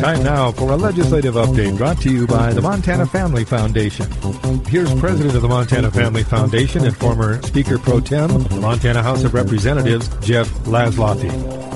Time now for a legislative update brought to you by the Montana Family Foundation. Here's President of the Montana Family Foundation and former Speaker Pro Tem, the Montana House of Representatives, Jeff Laszloffy.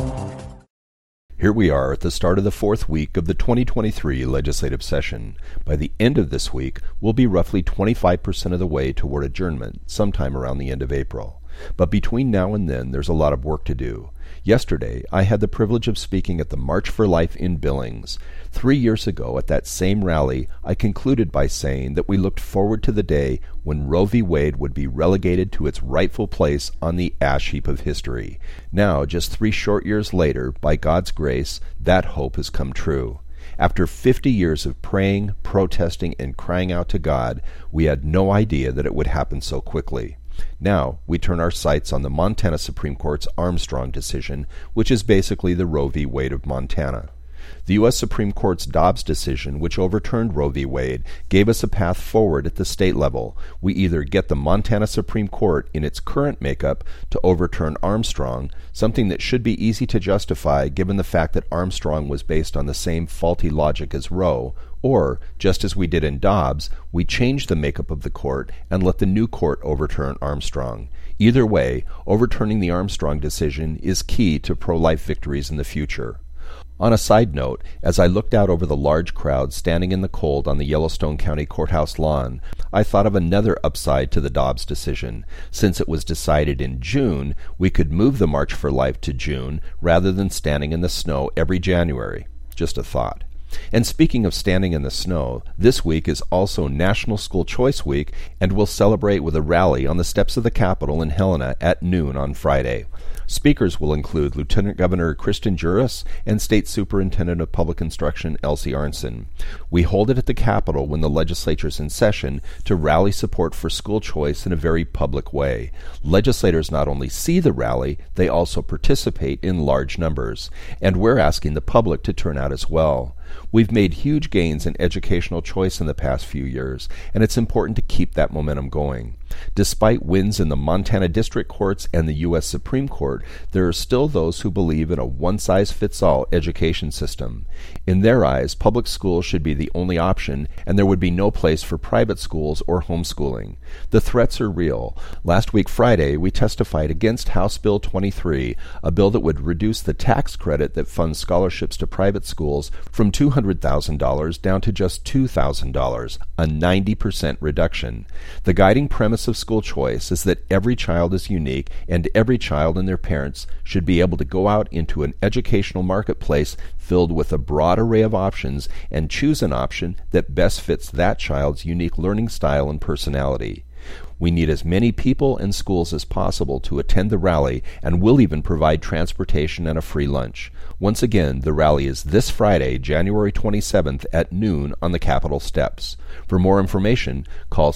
Here we are at the start of the fourth week of the 2023 legislative session. By the end of this week, we'll be roughly 25% of the way toward adjournment, sometime around the end of April. But between now and then, there's a lot of work to do. Yesterday, I had the privilege of speaking at the March for Life in Billings. 3 years ago, at that same rally, I concluded by saying that we looked forward to the day when Roe v. Wade would be relegated to its rightful place on the ash heap of history. Now, just 3 short years later, by God's grace, that hope has come true. After 50 years of praying, protesting, and crying out to God, we had no idea that it would happen so quickly. Now, we turn our sights on the Montana Supreme Court's Armstrong decision, which is basically the Roe v. Wade of Montana. The U.S. Supreme Court's Dobbs decision, which overturned Roe v. Wade, gave us a path forward at the state level. We either get the Montana Supreme Court in its current makeup to overturn Armstrong, something that should be easy to justify given the fact that Armstrong was based on the same faulty logic as Roe, or, just as we did in Dobbs, we change the makeup of the court and let the new court overturn Armstrong. Either way, overturning the Armstrong decision is key to pro-life victories in the future. On a side note, as I looked out over the large crowd standing in the cold on the Yellowstone County Courthouse lawn, I thought of another upside to the Dobbs decision. Since it was decided in June, we could move the March for Life to June rather than standing in the snow every January. Just a thought. And speaking of standing in the snow, this week is also National School Choice Week, and we'll celebrate with a rally on the steps of the Capitol in Helena at noon on Friday. Speakers will include Lieutenant Governor Kristen Juras and State Superintendent of Public Instruction Elsie Arnson. We hold it at the Capitol when the legislature's in session to rally support for school choice in a very public way. Legislators not only see the rally, they also participate in large numbers. And we're asking the public to turn out as well. We've made huge gains in educational choice in the past few years, and it's important to keep that momentum going. Despite wins in the Montana District Courts and the U.S. Supreme Court, there are still those who believe in a one-size-fits-all education system. In their eyes, public schools should be the only option, and there would be no place for private schools or homeschooling. The threats are real. Last week Friday, we testified against House Bill 23, a bill that would reduce the tax credit that funds scholarships to private schools from $200,000 down to just $2,000, a 90% reduction. The guiding premise of school choice is that every child is unique and every child and their parents should be able to go out into an educational marketplace filled with a broad array of options and choose an option that best fits that child's unique learning style and personality. We need as many people and schools as possible to attend the rally, and we'll even provide transportation and a free lunch. Once again, the rally is this Friday, January 27th at noon on the Capitol steps. For more information, call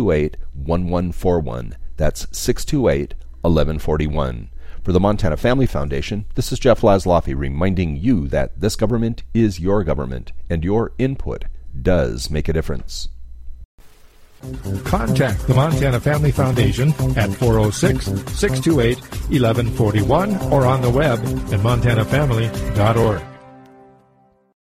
628-1141. That's 628-1141. For the Montana Family Foundation, this is Jeff Laszloffy reminding you that this government is your government, and your input does make a difference. Contact the Montana Family Foundation at 406-628-1141 or on the web at montanafamily.org.